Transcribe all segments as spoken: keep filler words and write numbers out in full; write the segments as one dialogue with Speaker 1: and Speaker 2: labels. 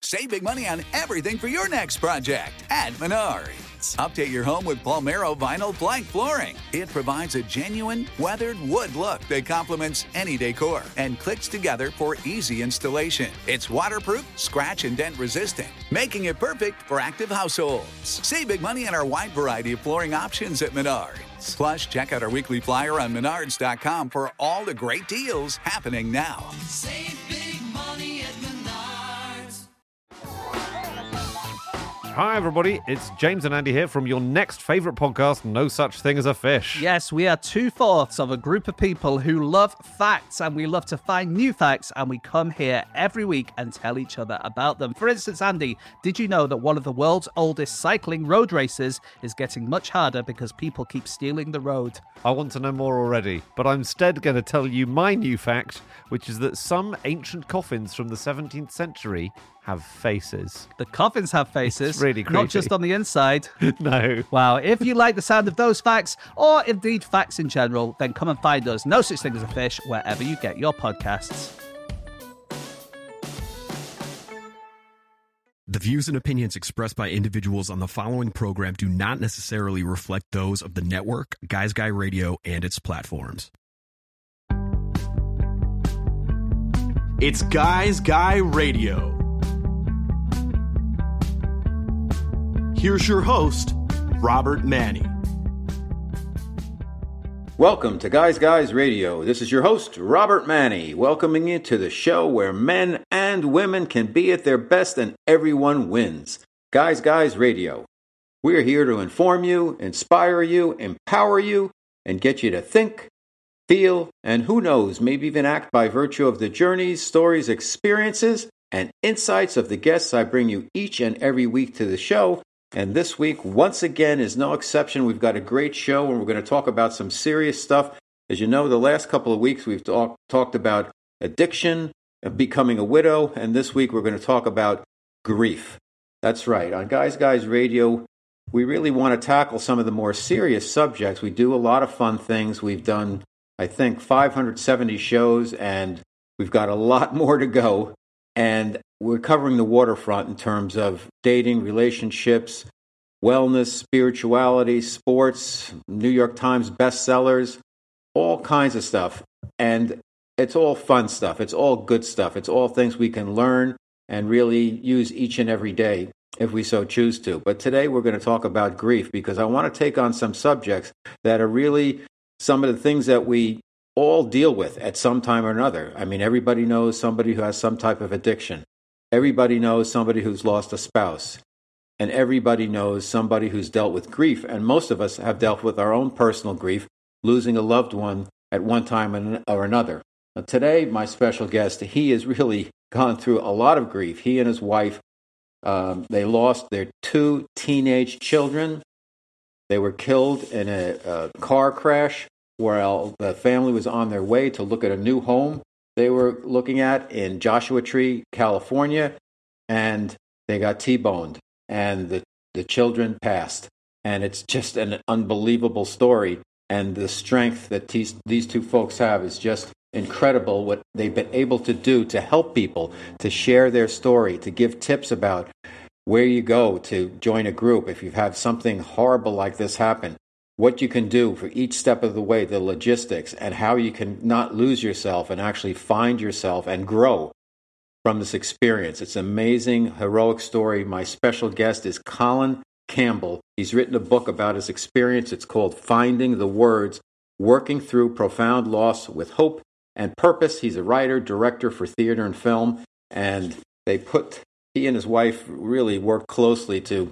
Speaker 1: Save big money on everything for your next project at Menards. Update your home with Palmero vinyl plank flooring. It provides a genuine, weathered wood look that complements any decor and clicks together for easy installation. It's waterproof, scratch and dent resistant, making it perfect for active households. Save big money on our wide variety of flooring options at Menards. Plus, check out our weekly flyer on menards dot com for all the great deals happening now.
Speaker 2: Save big money at Menards.
Speaker 3: Hi, everybody. It's James and Andy here from your next favourite podcast, No Such Thing as a Fish.
Speaker 4: Yes, we are two-fourths of a group of people who love facts, and we love to find new facts, and we come here every week and tell each other about them. For instance, Andy, did you know that one of the world's oldest cycling road races is getting much harder because people keep stealing the road?
Speaker 3: I want to know more already, but I'm instead going to tell you my new fact, which is that some ancient coffins from the seventeenth century have faces.
Speaker 4: The coffins have faces.
Speaker 3: It's really creepy.
Speaker 4: Not just on the inside.
Speaker 3: No.
Speaker 4: Wow. If you like the sound of those facts, or indeed facts in general, then come and find us, No Such Thing as a Fish, wherever you get your podcasts.
Speaker 5: The views and opinions expressed by individuals on the following program do not necessarily reflect those of the network, Guys Guy Radio, and its platforms.
Speaker 6: It's Guys Guy Radio. Here's your host, Robert Manny.
Speaker 7: Welcome to Guys Guys Radio. This is your host, Robert Manny, welcoming you to the show where men and women can be at their best and everyone wins. Guys Guys Radio. We're here to inform you, inspire you, empower you, and get you to think, feel, and who knows, maybe even act by virtue of the journeys, stories, experiences, and insights of the guests I bring you each and every week to the show. And this week, once again, is no exception. We've got a great show, and we're going to talk about some serious stuff. As you know, the last couple of weeks, we've talk, talked about addiction, becoming a widow, and this week we're going to talk about grief. That's right. On Guys Guys Radio, we really want to tackle some of the more serious subjects. We do a lot of fun things. We've done, I think, five hundred seventy shows, and we've got a lot more to go. And we're covering the waterfront in terms of dating, relationships, wellness, spirituality, sports, New York Times bestsellers, all kinds of stuff. And it's all fun stuff. It's all good stuff. It's all things we can learn and really use each and every day if we so choose to. But today we're going to talk about grief because I want to take on some subjects that are really some of the things that we all deal with at some time or another. I mean, everybody knows somebody who has some type of addiction. Everybody knows somebody who's lost a spouse. And everybody knows somebody who's dealt with grief. And most of us have dealt with our own personal grief, losing a loved one at one time or another. Now, today, my special guest, he has really gone through a lot of grief. He and his wife, um, they lost their two teenage children. They were killed in a, a car crash while the family was on their way to look at a new home they were looking at in Joshua Tree, California, and they got T-boned, and the, the children passed. And it's just an unbelievable story, and the strength that these, these two folks have is just incredible, what they've been able to do to help people, to share their story, to give tips about where you go to join a group if you've had something horrible like this happen, what you can do for each step of the way, the logistics, and how you can not lose yourself and actually find yourself and grow from this experience. It's an amazing, heroic story. My special guest is Colin Campbell. He's written a book about his experience. It's called Finding the Words, Working Through Profound Loss with Hope and Purpose. He's a writer, director for theater and film, and they put, he and his wife really worked closely to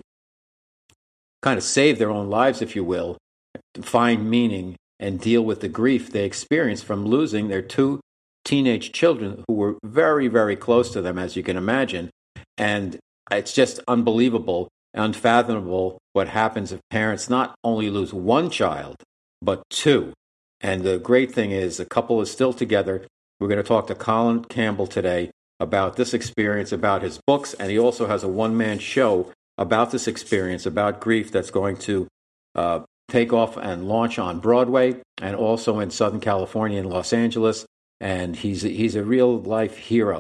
Speaker 7: kind of save their own lives, if you will, to find meaning and deal with the grief they experienced from losing their two teenage children who were very, very close to them, as you can imagine. And it's just unbelievable, unfathomable what happens if parents not only lose one child, but two. And the great thing is the couple is still together. We're going to talk to Colin Campbell today about this experience, about his books, and he also has a one-man show about this experience, about grief, that's going to uh, take off and launch on Broadway and also in Southern California and Los Angeles. And he's he's a real life hero.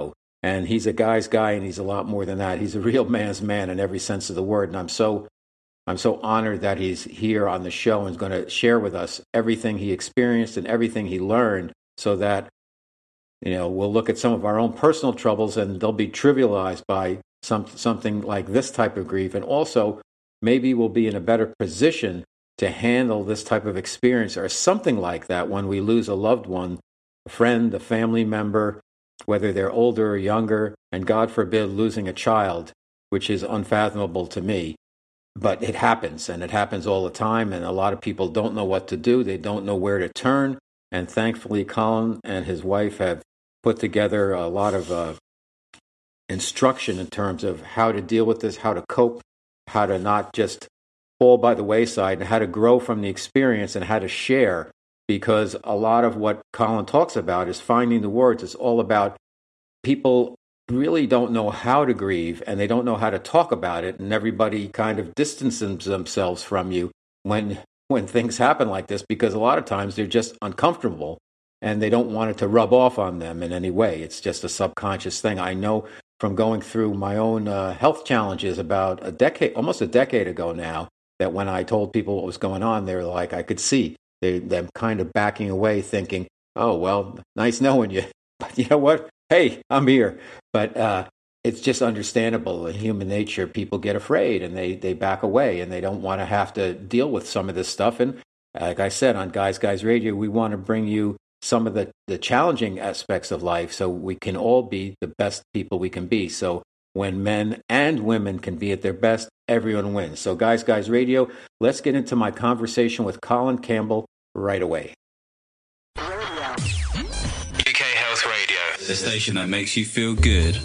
Speaker 7: And he's a guy's guy, and he's a lot more than that. He's a real man's man in every sense of the word. And I'm so I'm so honored that he's here on the show and is going to share with us everything he experienced and everything he learned, so that, you know, we'll look at some of our own personal troubles and they'll be trivialized by some something like this type of grief. And also, maybe we'll be in a better position to handle this type of experience or something like that when we lose a loved one, a friend, a family member, whether they're older or younger, and God forbid, losing a child, which is unfathomable to me. But it happens, and it happens all the time, and a lot of people don't know what to do. They don't know where to turn. And thankfully, Colin and his wife have put together a lot of uh, instruction in terms of how to deal with this, how to cope, how to not just fall by the wayside, and how to grow from the experience and how to share. Because a lot of what Colin talks about is finding the words. It's all about people really don't know how to grieve, and they don't know how to talk about it, and everybody kind of distances themselves from you when when things happen like this, because a lot of times they're just uncomfortable and they don't want it to rub off on them in any way. It's just a subconscious thing. I know from going through my own uh, health challenges about a decade, almost a decade ago now, that when I told people what was going on, they were like, I could see they, them kind of backing away, thinking, oh, well, nice knowing you. But you know what? Hey, I'm here. But uh, it's just understandable. In human nature, people get afraid and they, they back away, and they don't want to have to deal with some of this stuff. And like I said, on Guys Guys Radio, we want to bring you some of the, the challenging aspects of life so we can all be the best people we can be. So when men and women can be at their best, everyone wins. So Guys Guys Radio, let's get into my conversation with Colin Campbell right away.
Speaker 2: The station that makes you feel good.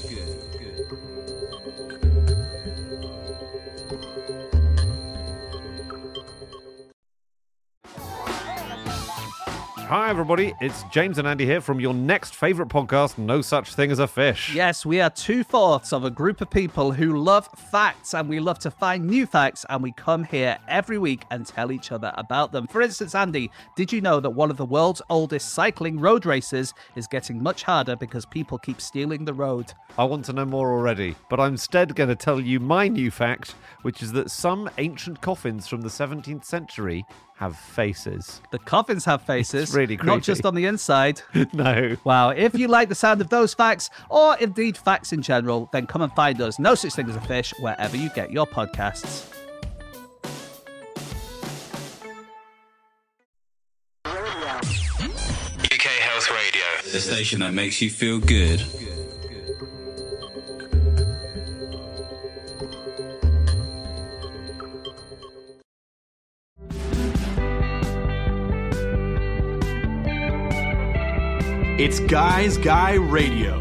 Speaker 3: Hi, everybody. It's James and Andy here from your next favourite podcast, No Such Thing as a Fish.
Speaker 4: Yes, we are two-fourths of a group of people who love facts, and we love to find new facts, and we come here every week and tell each other about them. For instance, Andy, did you know that one of the world's oldest cycling road races is getting much harder because people keep stealing the road?
Speaker 3: I want to know more already, but I'm instead going to tell you my new fact, which is that some ancient coffins from the seventeenth century have faces.
Speaker 4: The coffins have faces.
Speaker 3: It's really creepy.
Speaker 4: Not just on the inside.
Speaker 3: No.
Speaker 4: Wow. If you like the sound of those facts, or indeed facts in general, then come and find us, No Such Thing as a Fish, wherever you get your podcasts.
Speaker 2: U K Health Radio. The station that makes you feel good.
Speaker 6: It's Guys Guy Radio.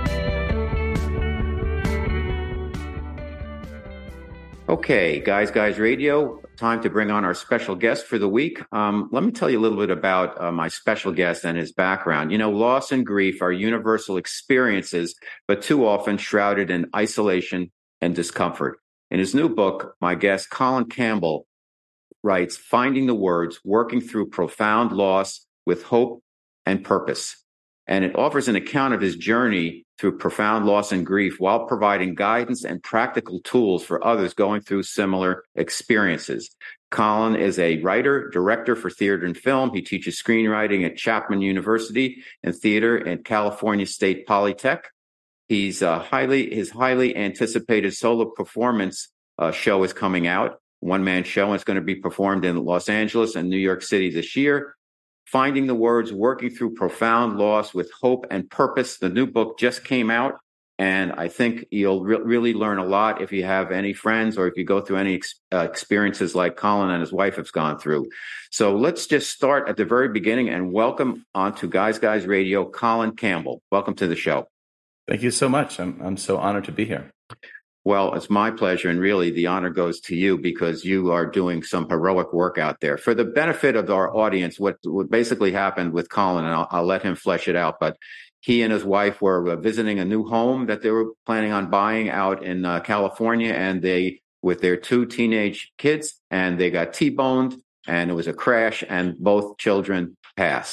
Speaker 7: Okay, Guys Guys Radio, time to bring on our special guest for the week. Um, let me tell you a little bit about uh, my special guest and his background. You know, loss and grief are universal experiences, but too often shrouded in isolation and discomfort. In his new book, my guest, Colin Campbell, writes, Finding the Words, Working Through Profound Loss with Hope and Purpose. And it offers an account of his journey through profound loss and grief while providing guidance and practical tools for others going through similar experiences. Colin is a writer, director for theater and film. He teaches screenwriting at Chapman University and theater at California State Polytech. He's uh, highly his highly anticipated solo performance uh, show is coming out, one-man show, and it's going to be performed in Los Angeles and New York City this year. Finding the Words, Working Through Profound Loss with Hope and Purpose. The new book just came out, and I think you'll re- really learn a lot if you have any friends or if you go through any ex- uh, experiences like Colin and his wife have gone through. So let's just start at the very beginning and welcome onto Guys Guys Radio, Colin Campbell. Welcome to the show.
Speaker 8: Thank you so much. I'm I'm so honored to be here.
Speaker 7: Well, it's my pleasure, and really the honor goes to you because you are doing some heroic work out there. For the benefit of our audience, what, what basically happened with Colin, and I'll, I'll let him flesh it out, but he and his wife were visiting a new home that they were planning on buying out in uh, California, and they, with their two teenage kids, and they got T-boned, and it was a crash, and both children passed.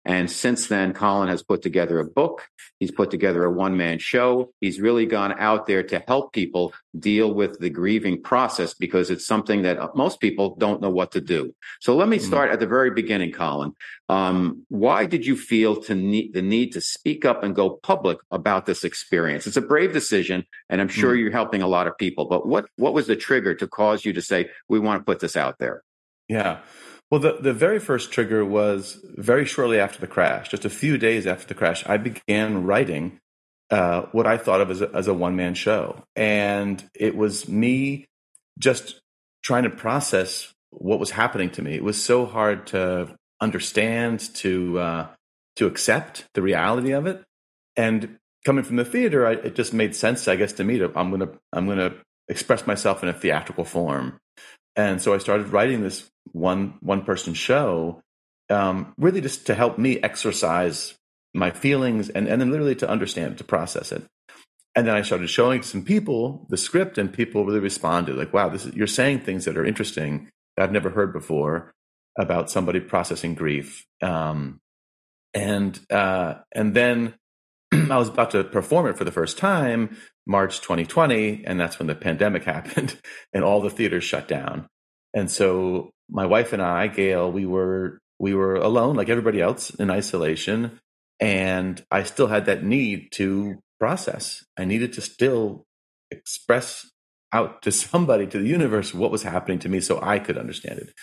Speaker 7: And since then, Colin has put together a book. He's put together a one-man show. He's really gone out there to help people deal with the grieving process because it's something that most people don't know what to do. So let me start mm-hmm. at the very beginning, Colin. Um, why did you feel to need, the need to speak up and go public about this experience? It's a brave decision, and I'm sure mm-hmm. you're helping a lot of people. But what, what was the trigger to cause you to say, we want to put this out there?
Speaker 8: Yeah. Well, the, the very first trigger was very shortly after the crash, just a few days after the crash, I began writing uh, what I thought of as a, as a one-man show. And it was me just trying to process what was happening to me. It was so hard to understand, to uh, to accept the reality of it. And coming from the theater, I, it just made sense, I guess, to me to I'm gonna I'm gonna express myself in a theatrical form. And so I started writing this one one person show, um, really just to help me exercise my feelings and, and then literally to understand, to process it. And then I started showing to some people the script, and people really responded like, wow, this is, you're saying things that are interesting that I've never heard before about somebody processing grief. Um, and uh, and then I was about to perform it for the first time, March twenty twenty, and that's when the pandemic happened and all the theaters shut down. And so my wife and I, Gail, we were we were alone like everybody else in isolation, and I still had that need to process. I needed to still express out to somebody, to the universe, what was happening to me so I could understand it.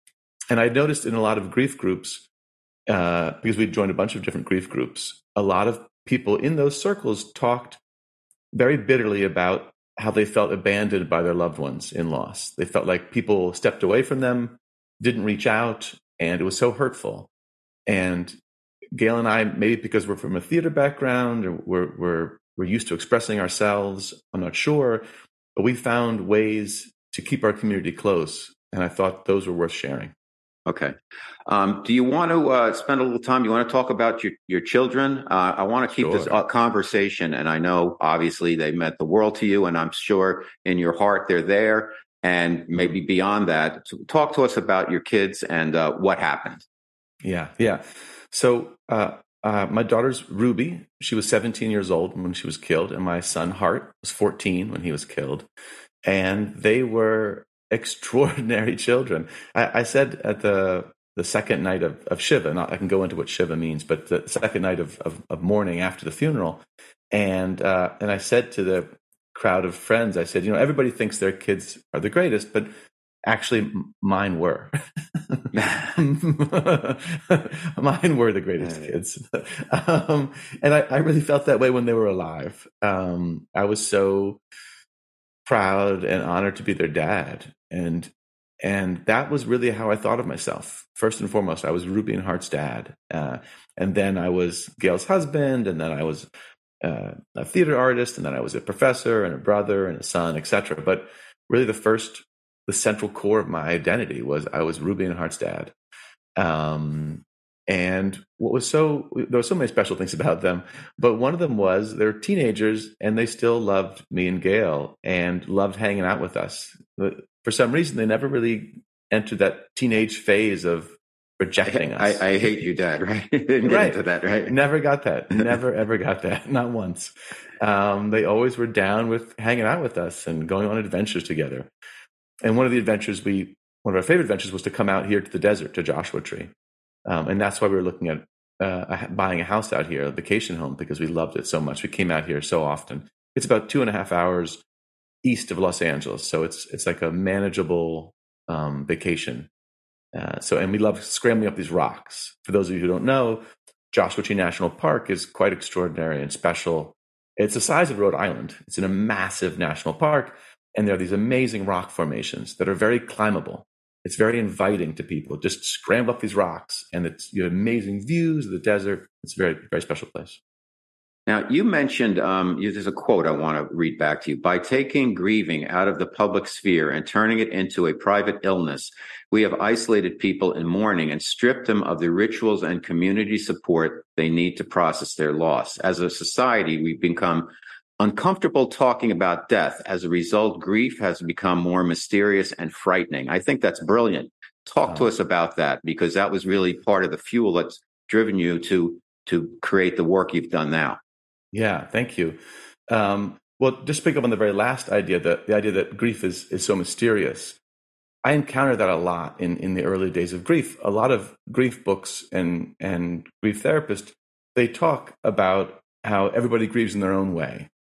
Speaker 8: And I noticed in a lot of grief groups, uh, because we joined a bunch of different grief groups, a lot of people in those circles talked very bitterly about how they felt abandoned by their loved ones in loss. They felt like people stepped away from them, didn't reach out, and it was so hurtful. And Gail and I, maybe because we're from a theater background, or we're we're we're used to expressing ourselves, I'm not sure, but we found ways to keep our community close, and I thought those were worth sharing.
Speaker 7: Okay. Um, do you want to uh, spend a little time? You want to talk about your, your children? Uh, I want to keep sure. this uh, conversation, and I know obviously they meant the world to you, and I'm sure in your heart they're there, and maybe beyond that. So talk to us about your kids and uh, what happened.
Speaker 8: Yeah, yeah. So uh, uh, my daughter's Ruby. She was seventeen years old when she was killed, and my son Hart was fourteen when he was killed, and they were extraordinary children. I, I said at the the second night of, of Shiva, and I can go into what Shiva means, but the second night of, of, of mourning after the funeral, and uh, and I said to the crowd of friends, I said, you know, everybody thinks their kids are the greatest, but actually m- mine were. Mine were the greatest kids. um, and I, I really felt that way when they were alive. Um, I was so proud and honored to be their dad. And and that was really how I thought of myself. First and foremost, I was Ruby and Hart's dad. Uh, and then I was Gail's husband, and then I was uh, a theater artist, and then I was a professor and a brother and a son, et cetera. But really the first, the central core of my identity was I was Ruby and Hart's dad. Um, and what was so, there were so many special things about them, but one of them was they're teenagers and they still loved me and Gail and loved hanging out with us. For some reason, they never really entered that teenage phase of rejecting us.
Speaker 7: I, I hate you, Dad, right? Didn't get
Speaker 8: right.
Speaker 7: into that, right?
Speaker 8: Never got that. Never, ever got that. Not once. Um, they always were down with hanging out with us and going on adventures together. And one of the adventures we, one of our favorite adventures was to come out here to the desert, to Joshua Tree. Um, and that's why we were looking at uh, buying a house out here, a vacation home, because we loved it so much. We came out here so often. It's about two and a half hours east of Los Angeles. So it's it's like a manageable um, vacation. Uh, so, and we love scrambling up these rocks. For those of you who don't know, Joshua Tree National Park is quite extraordinary and special. It's the size of Rhode Island. It's in a massive national park. And there are these amazing rock formations that are very climbable. It's very inviting to people. Just scramble up these rocks, and it's you have amazing views of the desert. It's a very, very special place.
Speaker 7: Now, you mentioned, um, there's a quote I want to read back to you. By taking grieving out of the public sphere and turning it into a private illness, we have isolated people in mourning and stripped them of the rituals and community support they need to process their loss. As a society, we've become uncomfortable talking about death. As a result, grief has become more mysterious and frightening. I think that's brilliant. Talk oh. to us about that, because that was really part of the fuel that's driven you to to create the work you've done now?
Speaker 8: Yeah, thank you. Um, well, just pick up on the very last idea, that the idea that grief is is so mysterious. I encountered that a lot in, in the early days of grief. A lot of grief books and and grief therapists, they talk about how everybody grieves in their own way.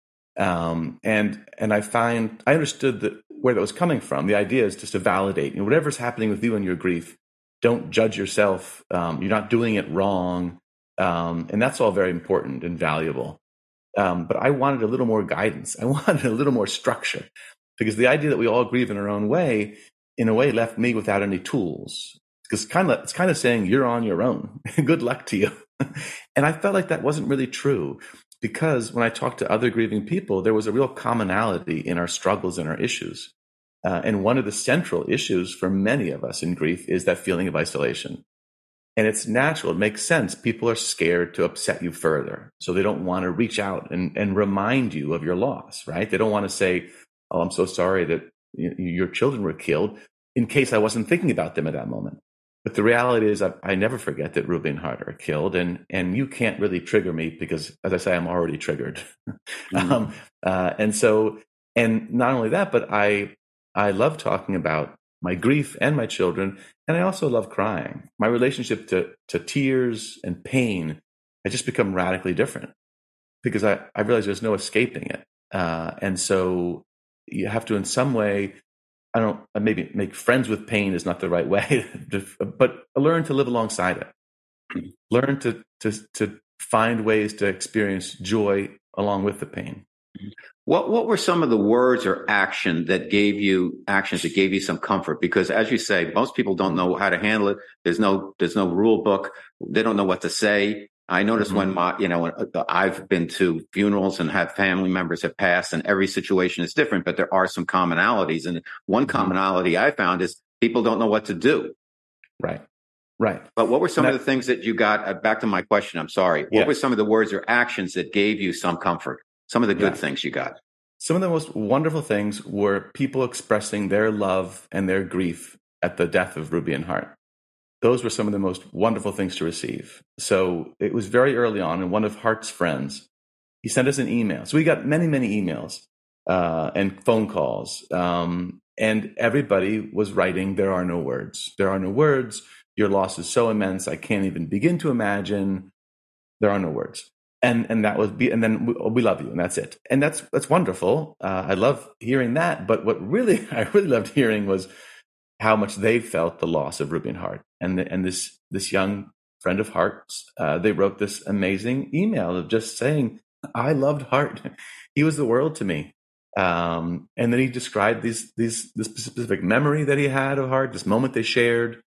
Speaker 8: Um, and and I find I understood that where that was coming from. The idea is just to validate, you know, whatever's happening with you in your grief, don't judge yourself. Um, you're not doing it wrong. Um, and that's all very important and valuable. Um, but I wanted a little more guidance. I wanted a little more structure, because the idea that we all grieve in our own way, in a way, left me without any tools. Because kind of, it's kind of saying you're on your own. Good luck to you. And I felt like that wasn't really true, because when I talked to other grieving people, there was a real commonality in our struggles and our issues. Uh, and one of the central issues for many of us in grief is that feeling of isolation. And it's natural. It makes sense. People are scared to upset you further. So they don't want to reach out and, and remind you of your loss, right? They don't want to say, oh, I'm so sorry that you, your children were killed, in case I wasn't thinking about them at that moment. But the reality is I, I never forget that Ruby and Hart are killed. And, and you can't really trigger me because, as I say, I'm already triggered. Mm-hmm. um, uh, and so, and not only that, but I, I love talking about my grief and my children. And I also love crying. My relationship to, to tears and pain has just become radically different, because I, I realize there's no escaping it. Uh, and so you have to, in some way, I don't, maybe make friends with pain is not the right way, but learn to live alongside it. Learn to, to, to find ways to experience joy along with the pain.
Speaker 7: What what were some of the words or action that gave you actions that gave you some comfort? Because, as you say, most people don't know how to handle it. There's no there's no rule book. They don't know what to say. I notice mm-hmm. when my you know when I've been to funerals and had family members have passed, and every situation is different, but there are some commonalities. And one mm-hmm. commonality I found is people don't know what to do.
Speaker 8: Right. Right.
Speaker 7: But what were some
Speaker 8: that,
Speaker 7: of the things that you got? Uh, back to my question. I'm sorry. What
Speaker 8: yeah.
Speaker 7: were some of the words or actions that gave you some comfort? Some of the good yeah. things you got.
Speaker 8: Some of the most wonderful things were people expressing their love and their grief at the death of Ruby and Hart. Those were some of the most wonderful things to receive. So it was very early on, and one of Hart's friends, he sent us an email. So we got many, many emails uh, and phone calls. Um, and everybody was writing, there are no words. There are no words. Your loss is so immense. I can't even begin to imagine. There are no words. And and that was be and then we, we love you, and that's it. And that's that's wonderful. Uh, I love hearing that. But what really I really loved hearing was how much they felt the loss of Ruby and Hart. And the, and this this young friend of Hart's, uh, they wrote this amazing email of just saying, "I loved Hart. He was the world to me." Um, and then he described these these this specific memory that he had of Hart, this moment they shared,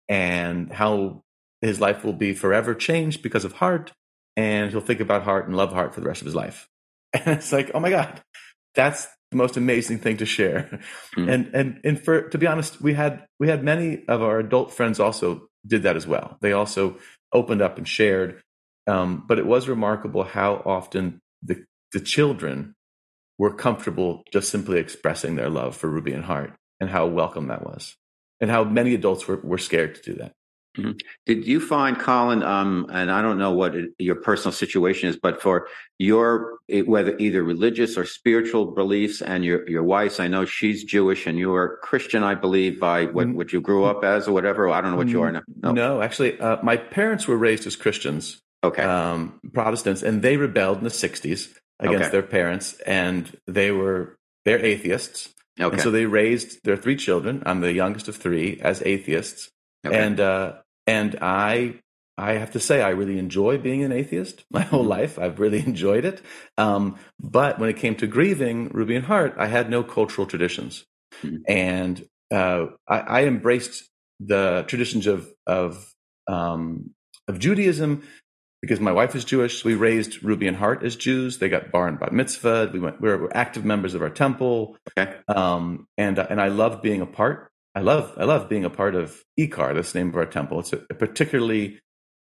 Speaker 8: and how his life will be forever changed because of Hart. And he'll think about Hart and love Hart for the rest of his life. And it's like, oh my God, that's the most amazing thing to share. Mm. And and and for to be honest, we had we had many of our adult friends also did that as well. They also opened up and shared. Um, but it was remarkable how often the the children were comfortable just simply expressing their love for Ruby and Hart, and how welcome that was, and how many adults were, were scared to do that.
Speaker 7: Mm-hmm. Did you find, Colin, um, and I don't know what it, your personal situation is, but for your, whether either religious or spiritual beliefs, and your, your wife's, I know she's Jewish and you're Christian, I believe, by what, what you grew up as or whatever. I don't know what you are now.
Speaker 8: No, no actually, uh, my parents were raised as Christians,
Speaker 7: okay,
Speaker 8: um, Protestants, and they rebelled in the sixties against okay. their parents, and they were, they're atheists. Okay. And so they raised their three children, I'm the youngest of three, as atheists. Okay. And, uh, And I, I have to say, I really enjoy being an atheist my whole life. I've really enjoyed it. Um, but when it came to grieving Ruby and Hart, I had no cultural traditions, mm-hmm. and uh, I, I embraced the traditions of of um, of Judaism because my wife is Jewish. So we raised Ruby and Hart as Jews. They got bar and bat mitzvah. We went. We were active members of our temple, okay. um, and uh, and I loved being a part. I love I love being a part of Ikar, that's the name of our temple. It's a, a particularly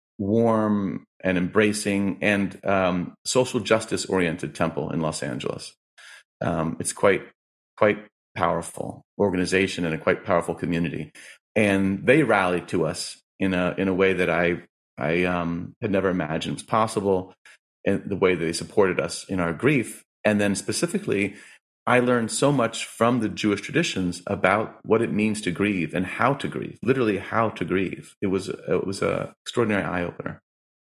Speaker 8: warm and embracing and um, social justice oriented temple in Los Angeles. Um, it's quite quite powerful organization and a quite powerful community, and they rallied to us in a in a way that I I um, had never imagined was possible, and the way that they supported us in our grief. And then specifically, I learned so much from the Jewish traditions about what it means to grieve and how to grieve, literally how to grieve. It was it was a extraordinary eye opener.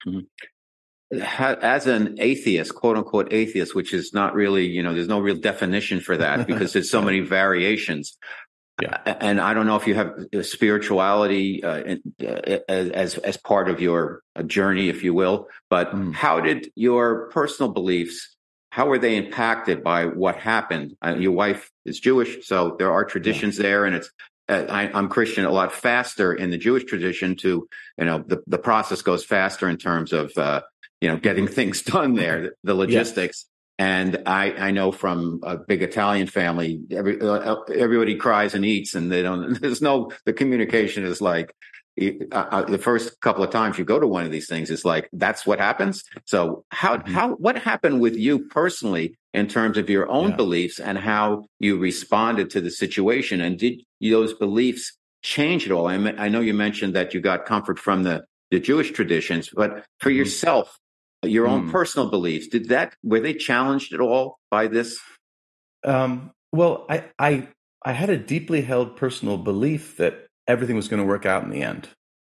Speaker 7: Mm-hmm. As an atheist, quote unquote atheist, which is not really, you know, there's no real definition for that because there's so many variations. Yeah. And I don't know if you have spirituality uh, as as part of your journey, if you will, but mm. how did your personal beliefs, how were they impacted by what happened? Uh, your wife is Jewish, so there are traditions yeah. there, and it's uh, I, I'm Christian, a lot faster in the Jewish tradition to, you know, the, the process goes faster in terms of, uh, you know, getting things done there, the logistics. Yeah. And I, I know from a big Italian family, every, uh, everybody cries and eats, and they don't. There's no. The communication is like uh, the first couple of times you go to one of these things, it's like that's what happens. So how mm-hmm. how what happened with you personally in terms of your own yeah. beliefs and how you responded to the situation, and did those beliefs change at all? I, I know you mentioned that you got comfort from the the Jewish traditions, but for mm-hmm. yourself. Your own mm. personal beliefs, did that, were they challenged at all by this?
Speaker 8: Um, well, I, I, I had a deeply held personal belief that everything was going to work out in the end.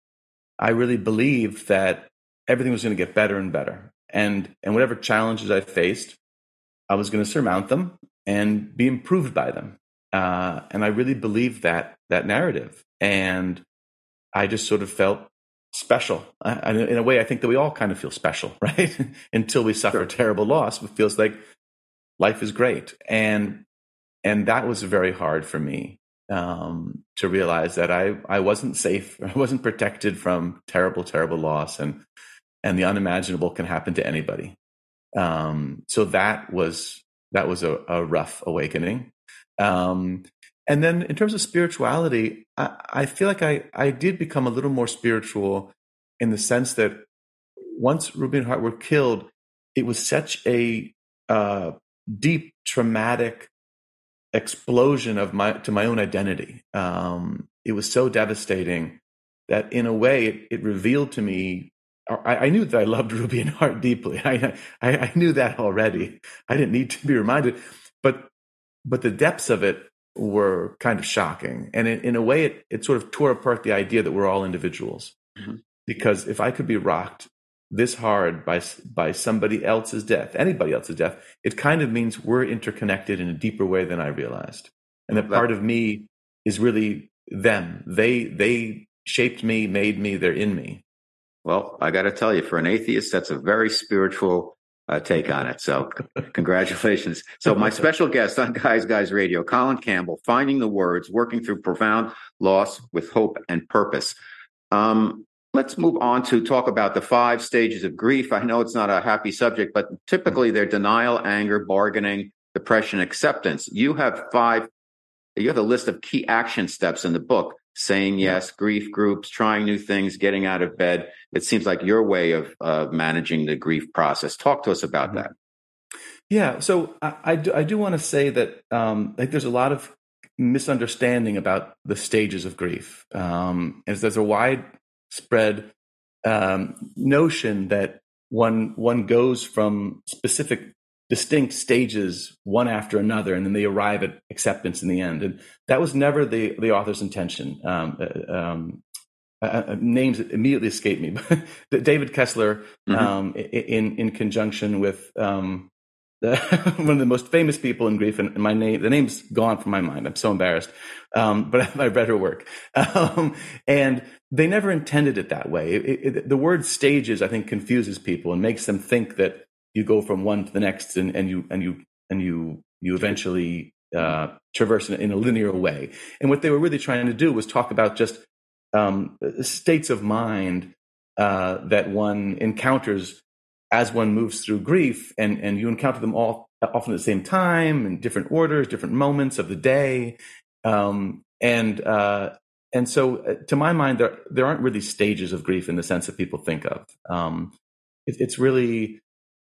Speaker 8: I really believed that everything was going to get better and better. And, and whatever challenges I faced, I was going to surmount them and be improved by them. Uh, and I really believed that, that narrative. And I just sort of felt special. I, in a way, I think that we all kind of feel special, right? Until we suffer sure. terrible loss, it feels like life is great. And and that was very hard for me um, to realize that I, I wasn't safe. I wasn't protected from terrible, terrible loss. And, and the unimaginable can happen to anybody. Um, so that was that was a, a rough awakening. Um, And then in terms of spirituality, I, I feel like I, I did become a little more spiritual in the sense that once Ruby and Hart were killed, it was such a uh, deep, traumatic explosion of my to my own identity. Um, it was so devastating that in a way it, it revealed to me, I, I knew that I loved Ruby and Hart deeply. I, I, I knew that already. I didn't need to be reminded. But but the depths of it were kind of shocking. And in, in a way, it, it sort of tore apart the idea that we're all individuals. Mm-hmm. Because if I could be rocked this hard by by somebody else's death, anybody else's death, it kind of means we're interconnected in a deeper way than I realized. And that part of me is really them. They they shaped me, made me, they're in me.
Speaker 7: Well, I got to tell you, for an atheist, that's a very spiritual Uh, take on it. So congratulations. So my special guest on Guys Guys Radio, Colin Campbell, finding the words, working through profound loss with hope and purpose. Um, let's move on to talk about the five stages of grief. I know it's not a happy subject, but typically they're denial, anger, bargaining, depression, acceptance. You have five, you have a list of key action steps in the book: saying yes, grief groups, trying new things, getting out of bed. It seems like your way of uh, managing the grief process. Talk to us about that.
Speaker 8: Yeah, so I, I do, I do want to say that um, like there's a lot of misunderstanding about the stages of grief. Um, and there's a widespread um, notion that one one goes from specific, distinct stages one after another, and then they arrive at acceptance in the end. And that was never the, the author's intention. Um, um, uh, names immediately escape me, but David Kessler, mm-hmm. um, in in conjunction with um, the, one of the most famous people in grief, and my name, the name's gone from my mind. I'm so embarrassed, um, but I read her work, um, and they never intended it that way. It, it, the word stages, I think, confuses people and makes them think that you go from one to the next, and, and you and you and you you eventually uh, traverse in, in a linear way. And what they were really trying to do was talk about just um, states of mind uh, that one encounters as one moves through grief, and and you encounter them all often at the same time, in different orders, different moments of the day, um, and uh, and so uh, to my mind, there there aren't really stages of grief in the sense that people think of. Um, it, it's really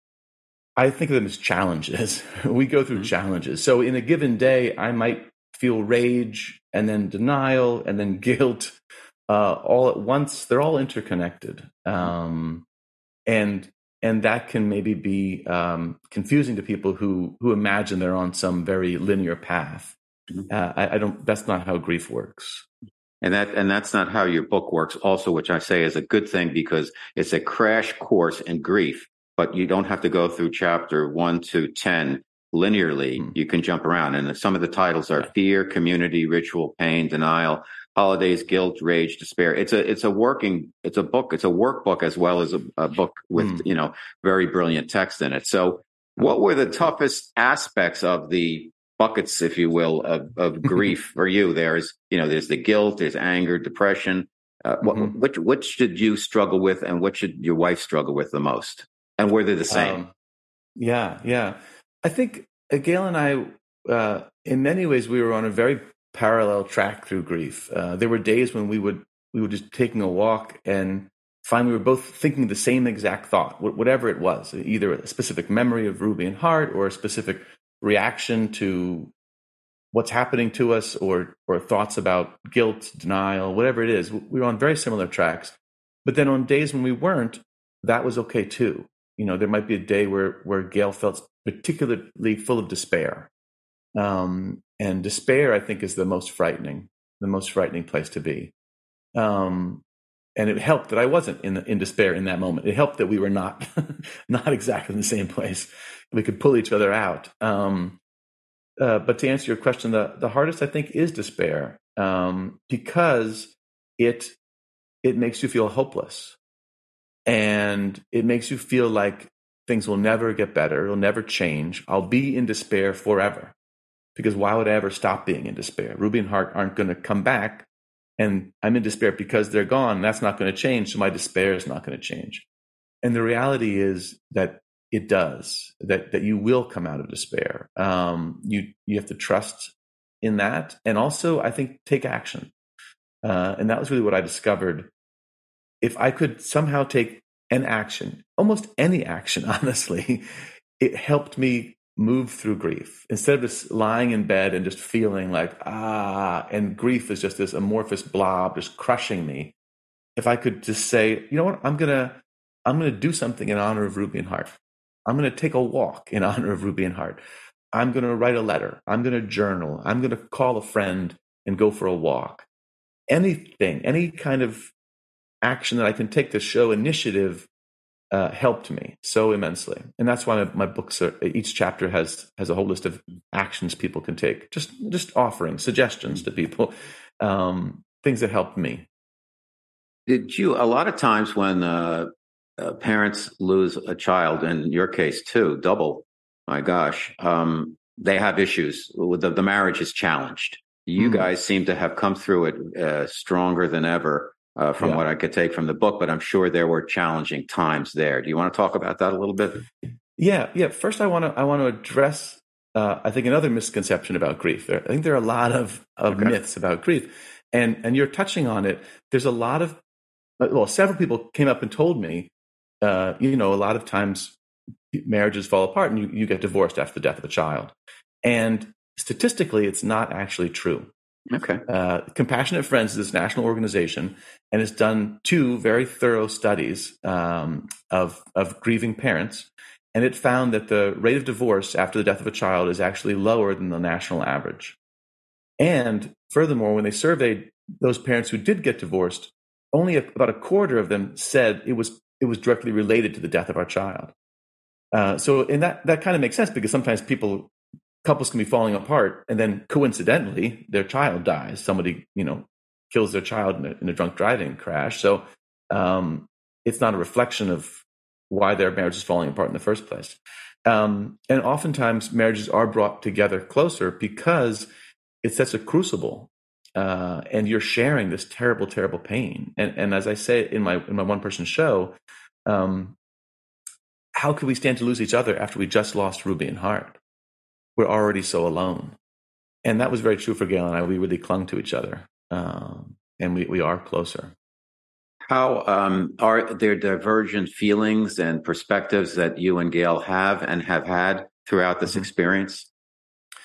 Speaker 8: I think of them as challenges. We go through mm-hmm. challenges. So in a given day, I might feel rage and then denial and then guilt uh, all at once. They're all interconnected, um, and and that can maybe be um, confusing to people who who imagine they're on some very linear path. Uh, I, I don't. That's not how grief works.
Speaker 7: And that and that's not how your book works also, which I say is a good thing because it's a crash course in grief, but you don't have to go through chapter one to ten linearly. Mm. You can jump around. And some of the titles are fear, community, ritual, pain, denial, holidays, guilt, rage, despair. It's a it's a working it's a book, it's a workbook as well as a, a book with, mm. you know, very brilliant text in it. So what were the toughest aspects of the buckets, if you will, of, of grief for you? There's, you know, there's the guilt, there's anger, depression. Uh, mm-hmm. what, which, which did you struggle with, and what should your wife struggle with the most? And were they the same?
Speaker 8: Um, yeah, yeah. I think uh, Gail and I, uh, in many ways, we were on a very parallel track through grief. Uh, there were days when we would we were just taking a walk and find we were both thinking the same exact thought, whatever it was, either a specific memory of Ruby and Hart or a specific reaction to what's happening to us, or or thoughts about guilt, denial, whatever it is. We were on very similar tracks. But then on days when we weren't, that was okay too. You know, there might be a day where where Gail felt particularly full of despair. Um, and despair, I think, is the most frightening, the most frightening place to be. Um, and it helped that I wasn't in in despair in that moment. It helped that we were not not exactly in the same place. We could pull each other out. Um, uh, but to answer your question, the, the hardest, I think, is despair, um, because it it makes you feel hopeless. And it makes you feel like things will never get better. It'll never change. I'll be in despair forever. Because why would I ever stop being in despair? Ruby and Hart aren't going to come back. And I'm in despair because they're gone. That's not going to change. So my despair is not going to change. And the reality is that it does, that, that you will come out of despair. Um, you, you have to trust in that. And also, I think, take action. Uh, and that was really what I discovered. If I could somehow take an action, almost any action, honestly, it helped me move through grief. Instead of just lying in bed and just feeling like, ah, and grief is just this amorphous blob just crushing me. If I could just say, you know what, I'm going to, I'm going to do something in honor of Ruby and Hart. I'm going to take a walk in honor of Ruby and Hart. I'm going to write a letter. I'm going to journal. I'm going to call a friend and go for a walk. Anything, any kind of action that I can take to show initiative uh, helped me so immensely. And that's why my, my books are, each chapter has has a whole list of actions people can take, just just offering suggestions to people, um, things that helped me.
Speaker 7: Did you, a lot of times when uh, uh, parents lose a child, and in your case too, double, my gosh, um, they have issues. The, the marriage is challenged. You mm. guys seem to have come through it uh, stronger than ever. Uh, from yeah. what I could take from the book, but I'm sure there were challenging times there. Do you want to talk about that a little bit?
Speaker 8: Yeah, yeah. First, I want to I want to address, uh, I think, another misconception about grief. I think there are a lot of, of okay. myths about grief, and and you're touching on it. There's a lot of, well, several people came up and told me, uh, you know, a lot of times marriages fall apart and you, you get divorced after the death of a child, and statistically, it's not actually true.
Speaker 7: Okay.
Speaker 8: Uh, Compassionate Friends is this national organization, and it's done two very thorough studies um, of of grieving parents, and it found that the rate of divorce after the death of a child is actually lower than the national average. And furthermore, when they surveyed those parents who did get divorced, only a, about a quarter of them said it was it was directly related to the death of our child. Uh, so, and that that kind of makes sense, because sometimes people. Couples can be falling apart, and then coincidentally, their child dies. Somebody, you know, kills their child in a, in a drunk driving crash. So um, it's not a reflection of why their marriage is falling apart in the first place. Um, and oftentimes, marriages are brought together closer because it's such a crucible, uh, and you're sharing this terrible, terrible pain. And, and as I say in my in my one person show, um, how could we stand to lose each other after we just lost Ruby and Hart? We're already so alone. And that was very true for Gail and I. We really clung to each other, um, and we, we are closer.
Speaker 7: How um, are there divergent feelings and perspectives that you and Gail have and have had throughout this mm-hmm. experience?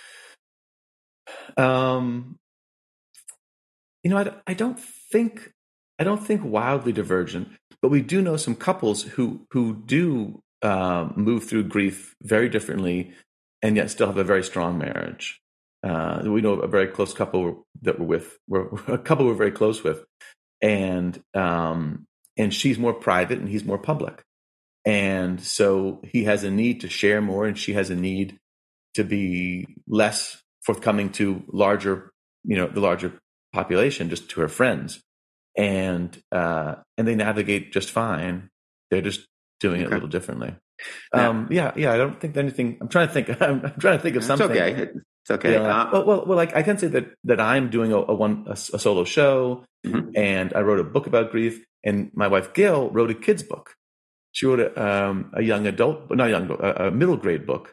Speaker 8: Um, you know, I, I don't think I don't think wildly divergent, but we do know some couples who who do um, move through grief very differently, and yet still have a very strong marriage. Uh, we know a very close couple that we're with, we're, a couple we're very close with, and um, and she's more private and he's more public, and so he has a need to share more, and she has a need to be less forthcoming to larger, you know, the larger population, just to her friends, and uh, and they navigate just fine. They're just doing it okay. a little differently. Now, um, yeah, yeah. I don't think anything. I'm trying to think. I'm, I'm trying to think of something.
Speaker 7: It's okay. It's okay.
Speaker 8: Yeah. Uh, well, well, well, like I can say that that I'm doing a, a one a, a solo show, mm-hmm. and I wrote a book about grief. And my wife Gail wrote a kids book. She wrote a, um, a young adult, not a young, a, a middle grade book,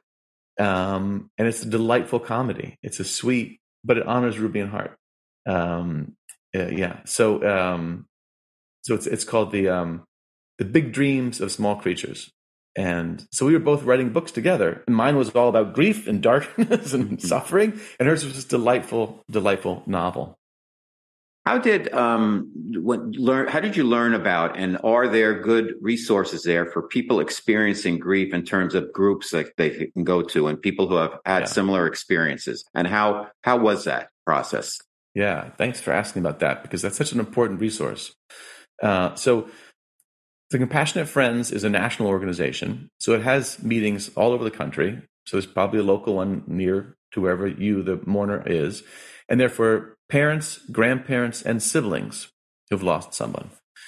Speaker 8: um, and it's a delightful comedy. It's a sweet, but it honors Ruby and Hart. Um, uh, yeah. So, um, so it's it's called the um, the Big Dreams of Small Creatures. And so we were both writing books together. And mine was all about grief and darkness and suffering, and hers was this delightful, delightful novel.
Speaker 7: How did um what learn? How did you learn about? And are there good resources there for people experiencing grief in terms of groups that they can go to and people who have had yeah. similar experiences? And how how was that process?
Speaker 8: Yeah, thanks for asking about that, because that's such an important resource. Uh, so. The Compassionate Friends is a national organization, so it has meetings all over the country. So there's probably a local one near to wherever you, the mourner, is. And therefore, parents, grandparents, and siblings who've lost someone.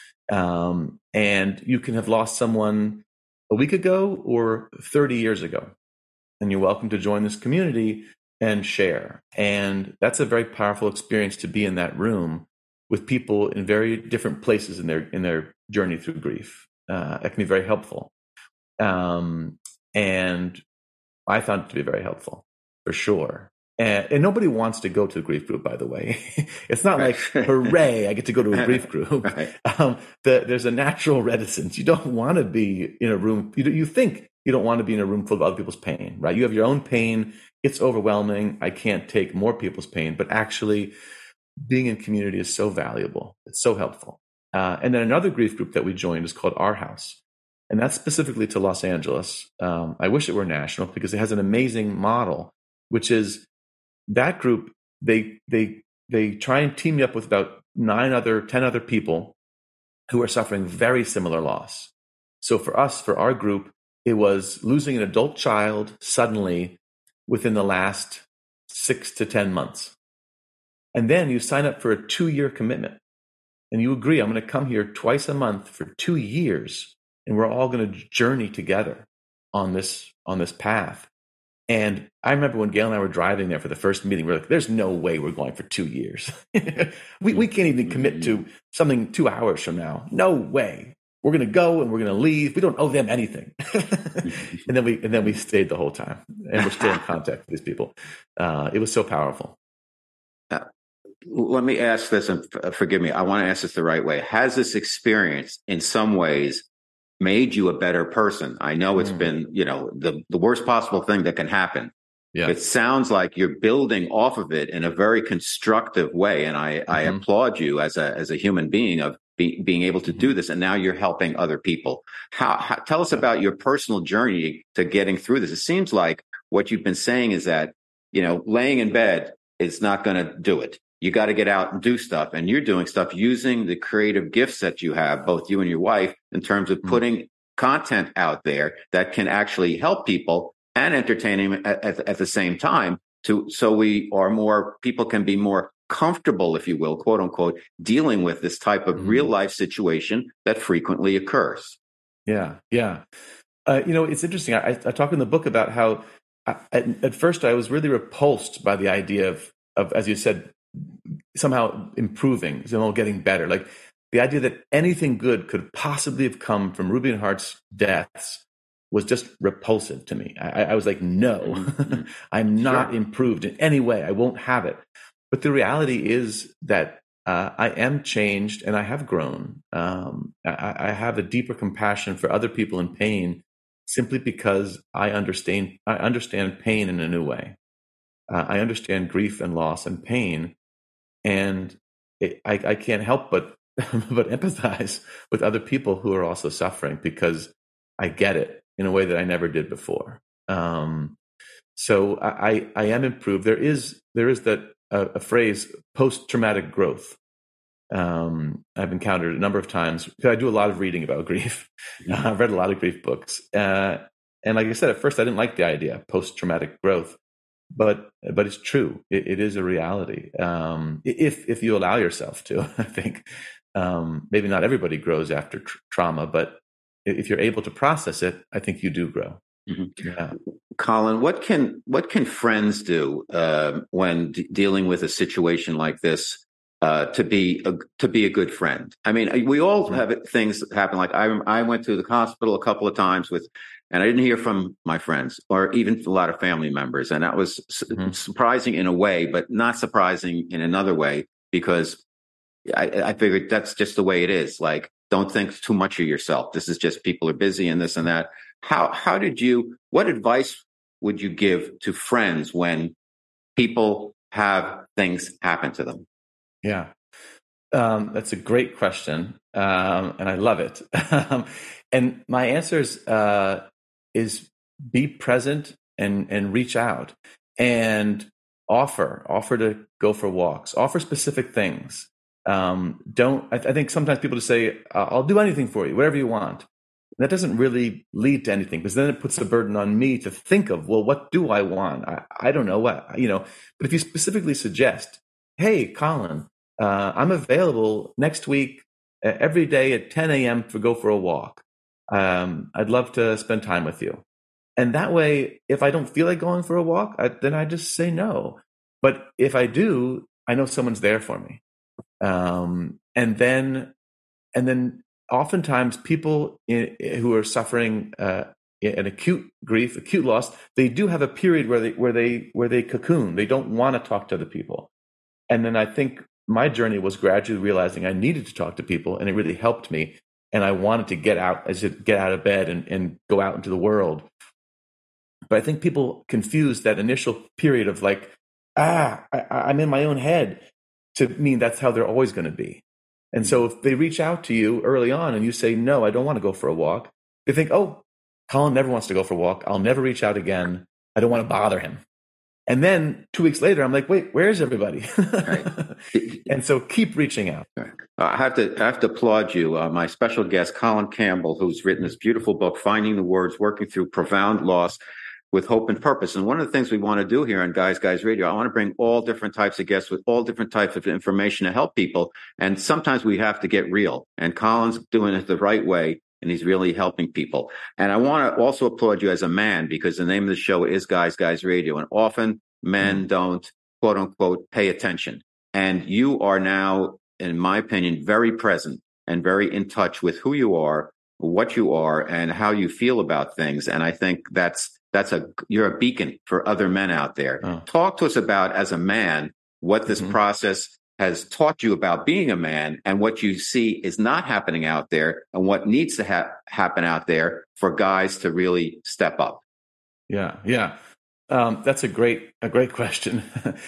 Speaker 8: Um, and you can have lost someone a week ago or thirty years ago. And you're welcome to join this community and share. And that's a very powerful experience to be in that room with people in very different places in their in their journey through grief. Uh, it can be very helpful. Um, and I found it to be very helpful, for sure. And, and nobody wants to go to a grief group, by the way. It's not right. like, hooray, I get to go to a grief group. Right. Um, the, there's a natural reticence. You don't want to be in a room, you, you think you don't want to be in a room full of other people's pain, right? You have your own pain. It's overwhelming. I can't take more people's pain. But actually, being in community is so valuable. It's so helpful. Uh, and then another grief group that we joined is called Our House. And that's specifically to Los Angeles. Um, I wish it were national, because it has an amazing model, which is that group, they they they try and team you up with about nine other, ten other people who are suffering very similar loss. So for us, for our group, it was losing an adult child suddenly within the last six to ten months. And then you sign up for a two-year commitment. And you agree, I'm going to come here twice a month for two years, and we're all going to journey together on this on this path. And I remember when Gail and I were driving there for the first meeting, we we're like, there's no way we're going for two years. we, we can't even commit to something two hours from now. No way. We're going to go and we're going to leave. We don't owe them anything. and then we and then we stayed the whole time, and we're still in contact with these people. Uh, it was so powerful.
Speaker 7: Uh, let me ask this, and f- forgive me, I want to ask this the right way. Has this experience in some ways made you a better person? I know it's mm. been, you know, the, the worst possible thing that can happen. Yeah. It sounds like you're building off of it in a very constructive way. And I, mm-hmm. I applaud you as a, as a human being of be, being able to do this. And now you're helping other people. How, how, tell us about your personal journey to getting through this. It seems like what you've been saying is that, you know, laying in bed is not going to do it. You got to get out and do stuff. And you're doing stuff using the creative gifts that you have, both you and your wife, in terms of putting mm-hmm. content out there that can actually help people and entertain them at, at, at the same time. To so we are more, people can be more comfortable, if you will, quote unquote, dealing with this type of mm-hmm. real life situation that frequently occurs.
Speaker 8: Yeah, yeah. Uh, you know, it's interesting. I, I talk in the book about how I, at, at first I was really repulsed by the idea of, of as you said, somehow improving, somehow getting better. Like the idea that anything good could possibly have come from Ruby and Hart's deaths was just repulsive to me. I, I was like, no, mm-hmm. I'm not sure. improved in any way. I won't have it. But the reality is that uh, I am changed and I have grown. Um, I, I have a deeper compassion for other people in pain simply because I understand, I understand pain in a new way. Uh, I understand grief and loss and pain. And it, I, I can't help but but empathize with other people who are also suffering, because I get it in a way that I never did before. Um, so I, I am improved. There is there is that uh, a phrase, post-traumatic growth. Um, I've encountered a number of times because I do a lot of reading about grief. Uh, I've read a lot of grief books, uh, and like I said, at first I didn't like the idea post-traumatic growth, but but it's true. It, it is a reality um, if if you allow yourself to. I think um, maybe not everybody grows after tr- trauma, but if you're able to process it, I think you do grow.
Speaker 7: Mm-hmm.
Speaker 8: Yeah.
Speaker 7: Colin, what can what can friends do uh, when d- dealing with a situation like this uh, to be a, to be a good friend? I mean, we all have things that happen. Like I I went to the hospital a couple of times with, and I didn't hear from my friends or even a lot of family members, and that was mm-hmm. su- surprising in a way, but not surprising in another way, because I, I figured that's just the way it is. Like, don't think too much of yourself. This is just people are busy and this and that. How how did you? What advice would you give to friends when people have things happen to them?
Speaker 8: Yeah, um, that's a great question, um, and I love it. And my answer is, uh, is be present and and reach out and offer offer to go for walks, offer specific things. Um, don't I, I think sometimes people just say, "I'll do anything for you, whatever you want." That doesn't really lead to anything, because then it puts the burden on me to think of, well, what do I want? I, I don't know what, you know, but if you specifically suggest, hey, Colin, uh, I'm available next week uh, every day at ten a.m. to go for a walk. Um, I'd love to spend time with you. And that way, if I don't feel like going for a walk, I, then I just say no. But if I do, I know someone's there for me. Um, and then, and then, oftentimes people in, who are suffering uh, an acute grief, acute loss, they do have a period where they where they where they cocoon. They don't want to talk to other people. And then I think my journey was gradually realizing I needed to talk to people, and it really helped me. And I wanted to get out, as get out of bed and, and go out into the world. But I think people confuse that initial period of like, ah, I, I'm in my own head, to mean that's how they're always going to be. And so if they reach out to you early on and you say, no, I don't want to go for a walk, they think, oh, Colin never wants to go for a walk. I'll never reach out again. I don't want to bother him. And then two weeks later, I'm like, wait, where's everybody? Right. And so keep reaching out.
Speaker 7: Uh, I have to I have to applaud you. Uh, my special guest, Colin Campbell, who's written this beautiful book, Finding the Words, Working Through Profound Loss with Hope and Purpose. And one of the things we want to do here on Guys Guys Radio, I want to bring all different types of guests with all different types of information to help people. And sometimes we have to get real. And Colin's doing it the right way, and he's really helping people. And I want to also applaud you as a man, because the name of the show is Guys Guys Radio. And often men mm-hmm. don't, quote unquote, pay attention. And you are now, in my opinion, very present and very in touch with who you are, what you are, and how you feel about things. And I think that's That's a you're a beacon for other men out there. Oh. Talk to us about, as a man, what this mm-hmm. process has taught you about being a man, and what you see is not happening out there, and what needs to ha- happen out there for guys to really step up.
Speaker 8: Yeah, yeah, um, that's a great a great question.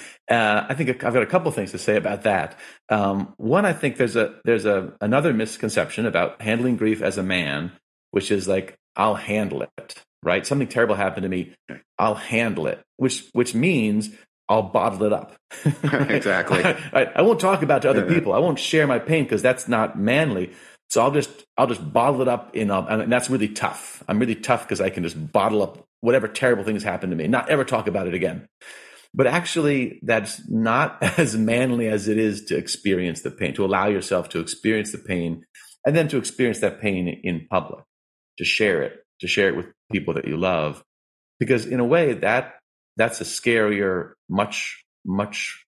Speaker 8: uh, I think I've got a couple things to say about that. Um, one, I think there's a there's a another misconception about handling grief as a man, which is like, I'll handle it. Right? Something terrible happened to me. I'll handle it, which which means I'll bottle it up.
Speaker 7: Exactly.
Speaker 8: I, I, I won't talk about it to other yeah. people. I won't share my pain, because that's not manly. So I'll just I'll just bottle it up in, um, and that's really tough. I'm really tough because I can just bottle up whatever terrible things happen to me, not ever talk about it again. But actually, that's not as manly as it is to experience the pain, to allow yourself to experience the pain, and then to experience that pain in public, to share it. to share it with people that you love, because in a way that that's a scarier, much, much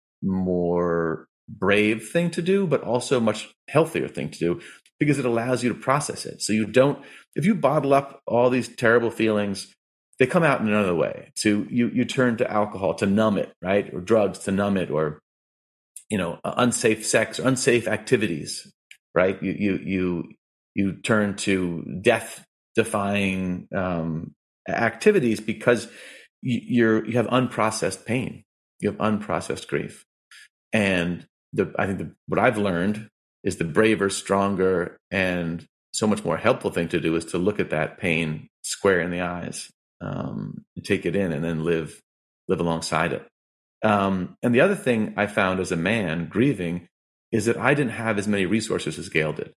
Speaker 8: more brave thing to do, but also much healthier thing to do, because it allows you to process it. So you don't, if you bottle up all these terrible feelings, they come out in another way. So you, you turn to alcohol to numb it, right? Or drugs to numb it, or, you know, unsafe sex, or unsafe activities, right? You, you, you, you turn to death defying um, activities, because you're you have unprocessed pain, you have unprocessed grief, and the I think the, what I've learned is the braver, stronger, and so much more helpful thing to do is to look at that pain square in the eyes, um, and take it in, and then live live alongside it. Um, and the other thing I found as a man grieving is that I didn't have as many resources as Gail did.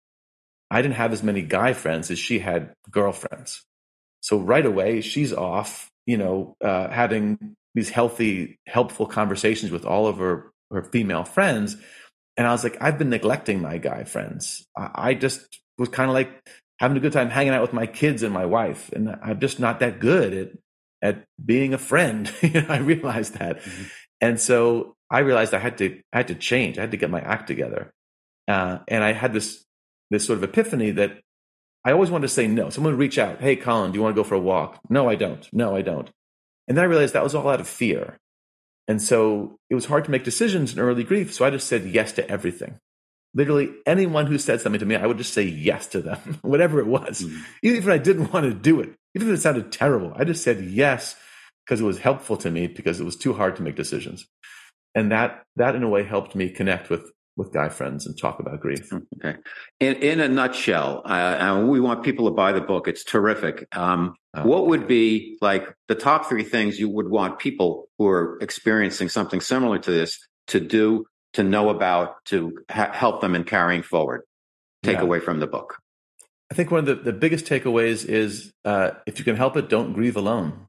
Speaker 8: I didn't have as many guy friends as she had girlfriends. So right away, she's off, you know, uh, having these healthy, helpful conversations with all of her, her female friends. And I was like, I've been neglecting my guy friends. I, I just was kind of like having a good time hanging out with my kids and my wife. And I'm just not that good at, at being a friend. I realized that. Mm-hmm. And so I realized I had to, I had to change. I had to get my act together. Uh, and I had this, this sort of epiphany that I always wanted to say no. Someone would reach out. Hey, Colin, do you want to go for a walk? No, I don't. No, I don't. And then I realized that was all out of fear. And so it was hard to make decisions in early grief. So I just said yes to everything. Literally anyone who said something to me, I would just say yes to them, whatever it was. Mm-hmm. Even if I didn't want to do it, even if it sounded terrible, I just said yes because it was helpful to me, because it was too hard to make decisions. And that, that in a way helped me connect with, with guy friends and talk about grief.
Speaker 7: Okay. In, in a nutshell, uh, and we want people to buy the book. It's terrific. Um, oh, what would be like the top three things you would want people who are experiencing something similar to this to do, to know about, to ha- help them in carrying forward? Take yeah. away from the book.
Speaker 8: I think one of the, the biggest takeaways is uh, if you can help it, don't grieve alone.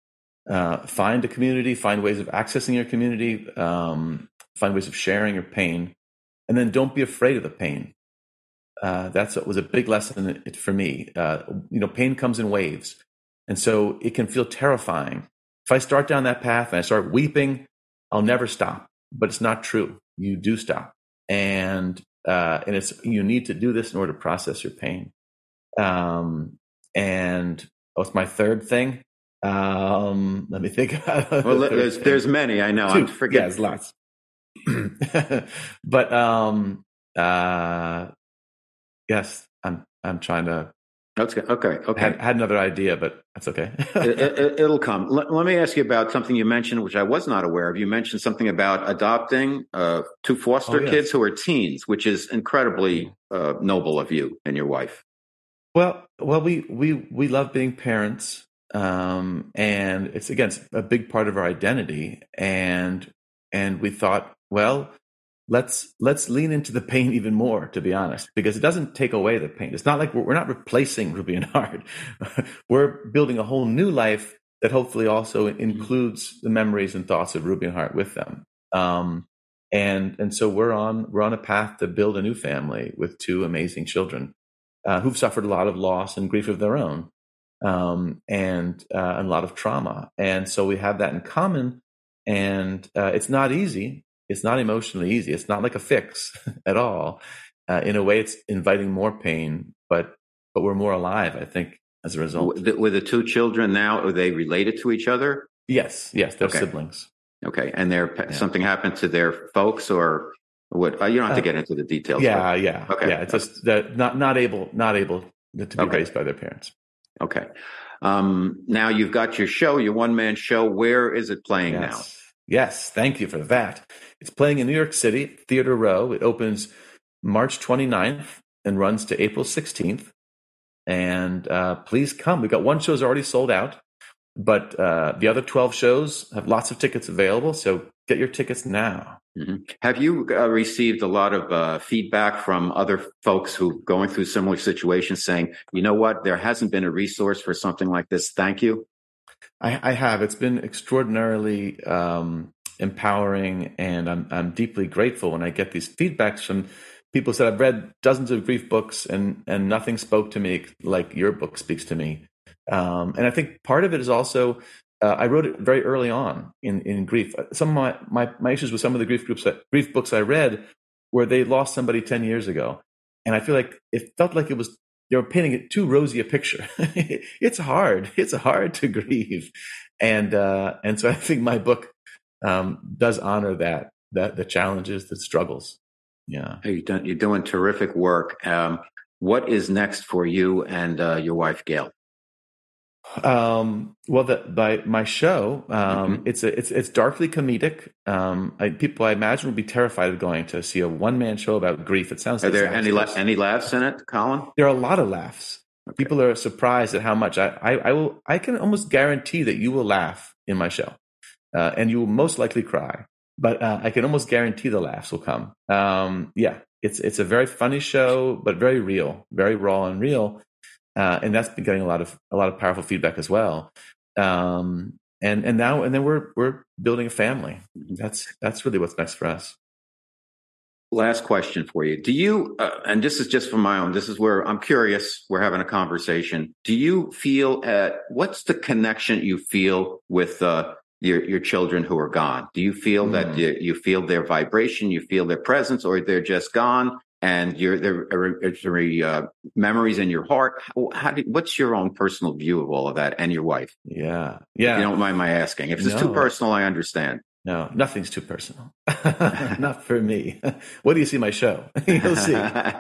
Speaker 8: Uh, find a community, find ways of accessing your community, um, find ways of sharing your pain, and then don't be afraid of the pain. Uh, that's what was a big lesson for me. Uh, you know, pain comes in waves, and so it can feel terrifying. If I start down that path and I start weeping, I'll never stop. But it's not true. You do stop, and uh, and it's you need to do this in order to process your pain. Um, and what's my third thing? Um, let me think about it.
Speaker 7: Well, there's thing. there's many. I know.
Speaker 8: Two.
Speaker 7: I'm forgetting.
Speaker 8: Yeah, there's lots. But um, uh, yes, I'm I'm trying to.
Speaker 7: Okay. Okay. Okay.
Speaker 8: Had, had another idea, but that's okay.
Speaker 7: it, it, it'll come. Let, let me ask you about something you mentioned, which I was not aware of. You mentioned something about adopting uh, two foster oh, yes. kids who are teens, which is incredibly uh, noble of you and your wife.
Speaker 8: Well, well, we we we love being parents. Um, and it's, again, it's a big part of our identity. And, and we thought, well, let's, let's lean into the pain even more, to be honest, because it doesn't take away the pain. It's not like we're, we're not replacing Ruby and Hart. We're building a whole new life that hopefully also includes the memories and thoughts of Ruby and Hart with them. Um, and, and so we're on, we're on a path to build a new family with two amazing children, uh, who've suffered a lot of loss and grief of their own. Um, and, uh, and a lot of trauma. And so we have that in common, and, uh, it's not easy. It's not emotionally easy. It's not like a fix at all. Uh, in a way, it's inviting more pain, but, but we're more alive, I think, as a result.
Speaker 7: With the, with the two children now, are they related to each other?
Speaker 8: Yes. Yes. They're
Speaker 7: okay.
Speaker 8: siblings.
Speaker 7: Okay. And they're, yeah. something happened to their folks, or what? Uh, you don't have to get into the details.
Speaker 8: Yeah.
Speaker 7: But,
Speaker 8: yeah.
Speaker 7: Okay.
Speaker 8: Yeah. It's just that not, not able, not able to be okay. raised by their parents.
Speaker 7: Okay. Um, now you've got your show, your one-man show. Where is it playing
Speaker 8: yes.
Speaker 7: now?
Speaker 8: Yes, thank you for that. It's playing in New York City, Theater Row. It opens March twenty-ninth and runs to April sixteenth. And uh, please come. We've got one show's already sold out, but uh, the other twelve shows have lots of tickets available. So get your tickets now.
Speaker 7: Mm-hmm. Have you uh, received a lot of uh, feedback from other folks who are going through similar situations saying, you know what, there hasn't been a resource for something like this? Thank you.
Speaker 8: I, I have. It's been extraordinarily um, empowering, and I'm I'm deeply grateful when I get these feedbacks from people who said, I've read dozens of grief books, and, and nothing spoke to me like your book speaks to me. Um, and I think part of it is also, Uh, I wrote it very early on in, in grief. Some of my, my, my issues with some of the grief groups, that, grief books I read, where they lost somebody ten years ago. And I feel like it felt like it was, they were painting it too rosy a picture. It's hard. It's hard to grieve. And, uh, and so I think my book, um, does honor that, that the challenges, the struggles. Yeah.
Speaker 7: You've done, you're doing terrific work. Um, what is next for you and, uh, your wife, Gail?
Speaker 8: Um, well, the, by my show, um,
Speaker 7: Mm-hmm.
Speaker 8: it's a, it's it's darkly comedic. Um, I, people, I imagine, would be terrified of going to see a one man show about grief. It sounds.
Speaker 7: Are
Speaker 8: it
Speaker 7: there
Speaker 8: sounds
Speaker 7: any la-
Speaker 8: gross.
Speaker 7: any laughs in it, Colin?
Speaker 8: There are a lot of laughs. People are surprised at how much I, I, I will. I can almost guarantee that you will laugh in my show, uh, and you will most likely cry. But uh, I can almost guarantee the laughs will come. Um, yeah, it's it's a very funny show, but very real, very raw and real, uh, and that's been getting a lot of a lot of powerful feedback as well. Um, and and now and then we're we're building a family. That's that's really what's next for us.
Speaker 7: Last question for you. Do you, uh, and this is just for my own, this is where I'm curious, we're having a conversation. Do you feel, uh, what's the connection you feel with uh, your your children who are gone? Do you feel mm. that you, you feel their vibration, you feel their presence, or they're just gone and you're, there uh, memories in your heart? How, how do, what's your own personal view of all of that and your wife?
Speaker 8: Yeah. Yeah.
Speaker 7: If you don't mind my asking. If it's
Speaker 8: No.
Speaker 7: too personal, I understand.
Speaker 8: No, nothing's too personal. Not for me. What do you see my show? You'll see.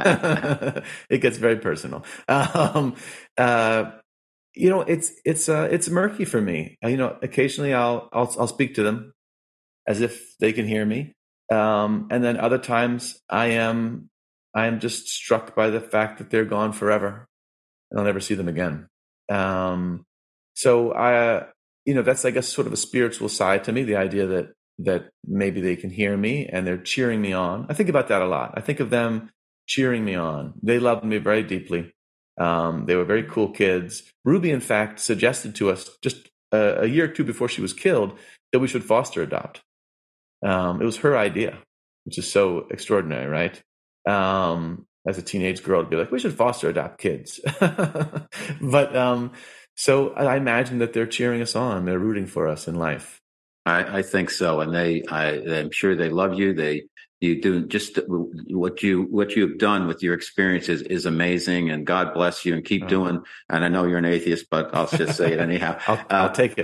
Speaker 8: It gets very personal. Um, uh, you know, it's it's uh, it's murky for me. Uh, you know, occasionally I'll I'll I'll speak to them as if they can hear me, um, and then other times I am I am just struck by the fact that they're gone forever, and I'll never see them again. Um, so I. You know, that's, I guess, sort of a spiritual side to me, the idea that that maybe they can hear me and they're cheering me on. I think about that a lot. I think of them cheering me on. They loved me very deeply. Um, they were very cool kids. Ruby, in fact, suggested to us just a, a year or two before she was killed that we should foster adopt. Um, it was her idea, which is so extraordinary, right? Um, as a teenage girl, to be like, we should foster adopt kids. But um So I imagine that they're cheering us on. They're rooting for us in life.
Speaker 7: I, I think so, and they, I, I'm sure they love you. They, you do just what you what you've done with your experiences is amazing, and God bless you, and keep oh. doing. And I know you're an atheist, but I'll just say it anyhow.
Speaker 8: I'll, I'll uh, take it.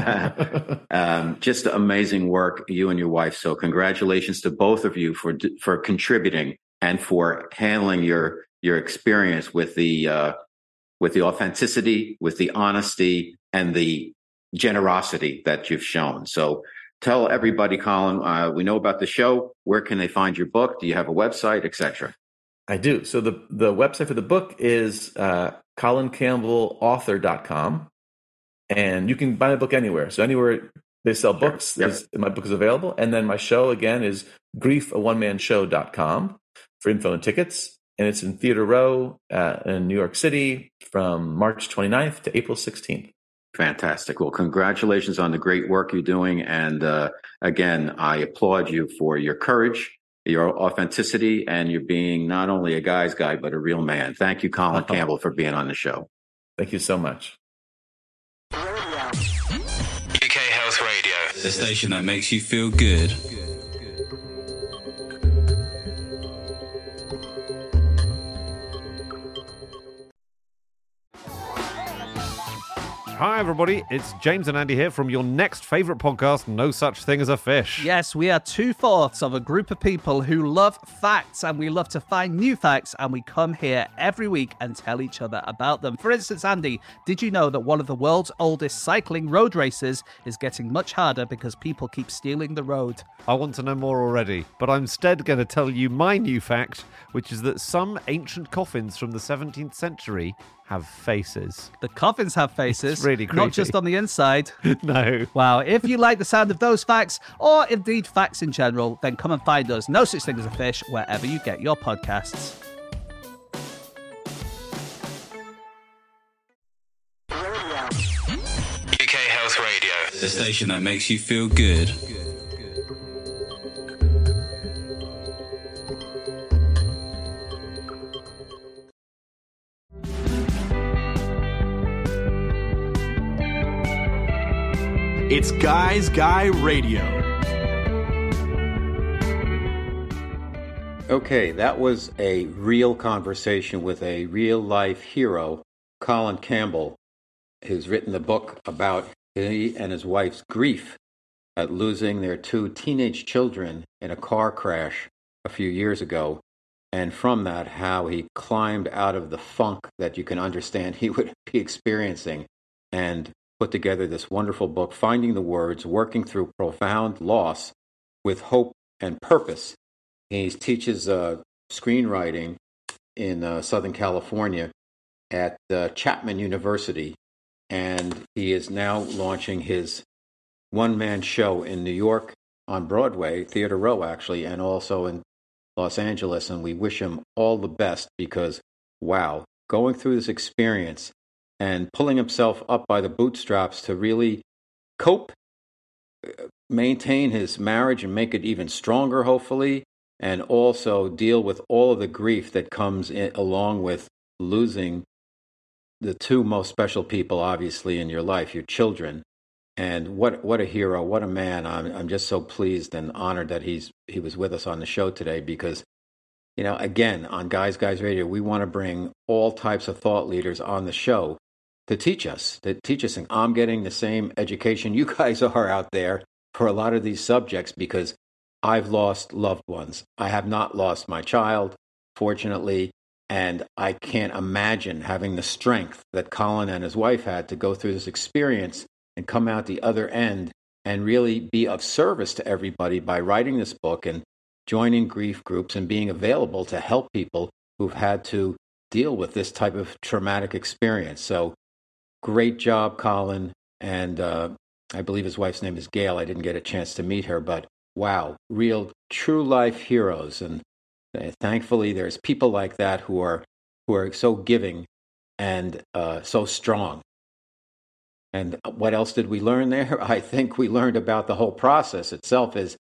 Speaker 7: um, just amazing work, you and your wife. So congratulations to both of you for for contributing and for handling your your experience with the. Uh, with the authenticity, with the honesty, and the generosity that you've shown. So tell everybody, Colin, uh, we know about the show. Where can they find your book? Do you have a website, et cetera?
Speaker 8: I do. So the, the website for the book is uh, colin campbell author dot com. And you can buy the book anywhere. So anywhere they sell books,
Speaker 7: yep.
Speaker 8: is, my book is available. And then my show, again, is grief a one man show dot com for info and tickets. And it's in Theater Row uh, in New York City from March twenty-ninth to April sixteenth.
Speaker 7: Fantastic. Well, congratulations on the great work you're doing. And uh, again, I applaud you for your courage, your authenticity, and you being not only a guy's guy, but a real man. Thank you, Colin oh. Campbell, for being on the show.
Speaker 8: Thank you so much.
Speaker 2: U K Health Radio, the station that makes you feel good.
Speaker 3: Hi, everybody. It's James and Andy here from your next favourite podcast, No Such Thing as a Fish.
Speaker 4: Yes, we are two-fourths of a group of people who love facts, and we love to find new facts, and we come here every week and tell each other about them. For instance, Andy, did you know that one of the world's oldest cycling road races is getting much harder because people keep stealing the road?
Speaker 3: I want to know more already, but I'm instead going to tell you my new fact, which is that some ancient coffins from the seventeenth century have faces.
Speaker 4: The coffins have faces.
Speaker 3: It's really creepy.
Speaker 4: Not just on the inside.
Speaker 3: No.
Speaker 4: Wow. If you like the sound of those facts, or indeed facts in general, then come and find us, No Such Thing as a Fish, wherever you get your podcasts.
Speaker 2: U K Health Radio, the station that makes you feel good.
Speaker 6: It's Guys Guy Radio.
Speaker 7: Okay, that was a real conversation with a real-life hero, Colin Campbell, who's written the book about he and his wife's grief at losing their two teenage children in a car crash a few years ago, and from that, how he climbed out of the funk that you can understand he would be experiencing and put together this wonderful book, Finding the Words, Working Through Profound Loss with Hope and Purpose. He teaches uh, screenwriting in uh, Southern California at uh, Chapman University, and he is now launching his one-man show in New York on Broadway, Theater Row actually, and also in Los Angeles, and we wish him all the best because, wow, going through this experience and pulling himself up by the bootstraps to really cope, maintain his marriage and make it even stronger, hopefully, and also deal with all of the grief that comes in, along with losing the two most special people, obviously, in your life, your children. And what what a hero, what a man. I'm I'm just so pleased and honored that he's he was with us on the show today because, you know, again, on Guys Guys Radio, we want to bring all types of thought leaders on the show to teach us, to teach us. And I'm getting the same education you guys are out there for a lot of these subjects because I've lost loved ones. I have not lost my child, fortunately, and I can't imagine having the strength that Colin and his wife had to go through this experience and come out the other end and really be of service to everybody by writing this book and joining grief groups and being available to help people who've had to deal with this type of traumatic experience. So great job, Colin. And uh, I believe his wife's name is Gail. I didn't get a chance to meet her, but wow, real true life heroes. And uh, thankfully there's people like that who are who are so giving and uh, so strong. And what else did we learn there? I think we learned about the whole process itself is,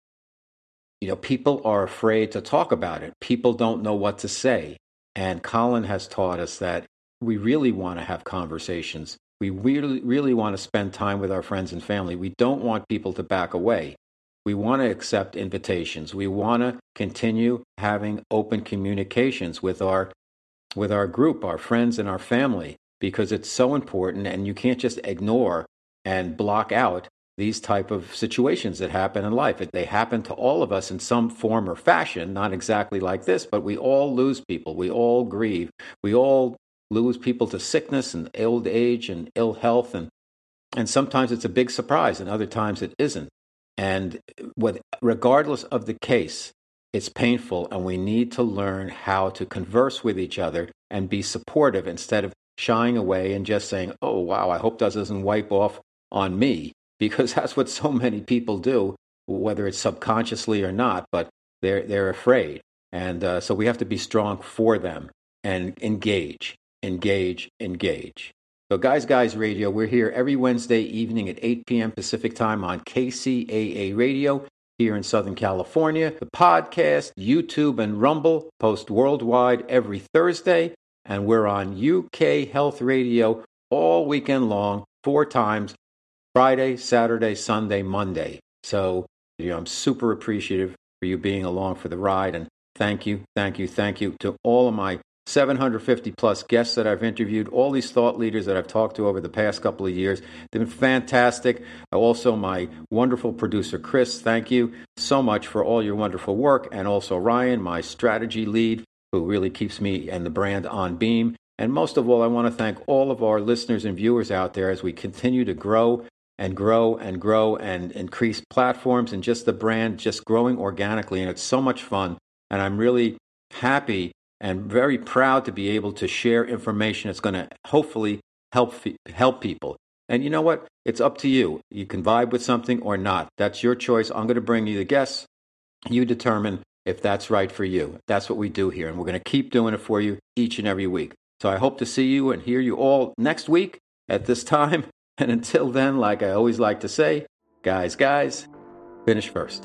Speaker 7: you know, people are afraid to talk about it. People don't know what to say. And Colin has taught us that we really want to have conversations. We really, really want to spend time with our friends and family. We don't want people to back away. We want to accept invitations. We want to continue having open communications with our, with our group, our friends and our family, because it's so important, and you can't just ignore and block out these type of situations that happen in life. They happen to all of us in some form or fashion, not exactly like this, but we all lose people. We all grieve. We all lose people to sickness and old age and ill health, and and sometimes it's a big surprise, and other times it isn't. And with, regardless of the case, it's painful, and we need to learn how to converse with each other and be supportive instead of shying away and just saying, oh, wow, I hope that doesn't wipe off on me, because that's what so many people do, whether it's subconsciously or not, but they're, they're afraid. And uh, so we have to be strong for them and engage, engage, engage. So Guys Guys Radio, we're here every Wednesday evening at eight p.m. Pacific time on K C A A Radio here in Southern California. The podcast, YouTube, and Rumble post worldwide every Thursday. And we're on U K Health Radio all weekend long, four times, Friday, Saturday, Sunday, Monday. So you know, I'm super appreciative for you being along for the ride. And thank you, thank you, thank you to all of my seven hundred fifty plus guests that I've interviewed, all these thought leaders that I've talked to over the past couple of years. They've been fantastic. Also, my wonderful producer, Chris, thank you so much for all your wonderful work. And also Ryan, my strategy lead, who really keeps me and the brand on beam. And most of all, I want to thank all of our listeners and viewers out there as we continue to grow and grow and grow and increase platforms and just the brand just growing organically. And it's so much fun. And I'm really happy and very proud to be able to share information that's going to hopefully help help people. And you know what? It's up to you. You can vibe with something or not. That's your choice. I'm going to bring you the guests. You determine if that's right for you. That's what we do here, and we're going to keep doing it for you each and every week. So I hope to see you and hear you all next week at this time. And until then, like I always like to say, guys, guys, finish first.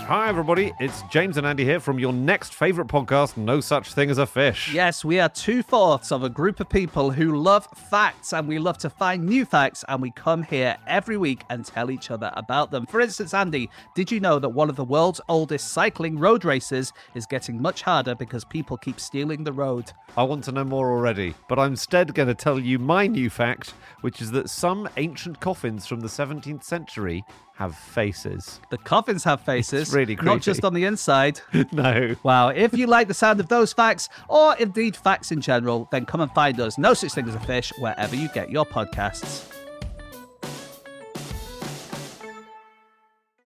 Speaker 3: Hi, everybody. It's James and Andy here from your next favourite podcast, No Such Thing as a Fish.
Speaker 4: Yes, we are two-fourths of a group of people who love facts, and we love to find new facts, and we come here every week and tell each other about them. For instance, Andy, did you know that one of the world's oldest cycling road races is getting much harder because people keep stealing the road?
Speaker 3: I want to know more already, but I'm instead going to tell you my new fact, which is that some ancient coffins from the seventeenth century have faces.
Speaker 4: The coffins have faces.
Speaker 3: It's really creepy.
Speaker 4: Not just on the inside.
Speaker 3: No.
Speaker 4: Wow. If you like the sound of those facts, or indeed facts in general, then come and find us, No Such Thing as a Fish, wherever you get your podcasts.